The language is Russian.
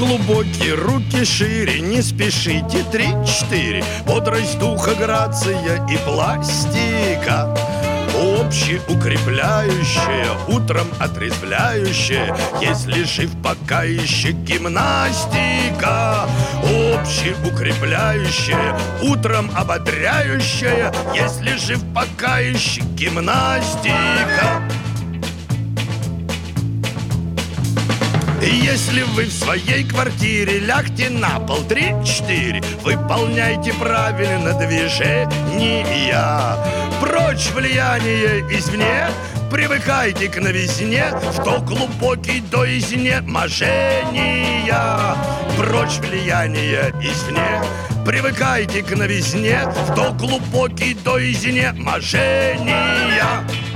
глубокие, руки шире, не спешите, 3-4. Бодрость духа, грация и пластика. Общеукрепляющая, утром отрезвляющая, если жив пока еще гимнастика. Общеукрепляющая, утром ободряющая, если жив пока еще гимнастика. Если вы в своей квартире, лягте на пол, 3-4. Выполняйте правильно движения. Прочь влияние извне, привыкайте к новизне, что глубокий до изнеможения. Прочь влияние извне, привыкайте к новизне, что глубокий до изнеможения.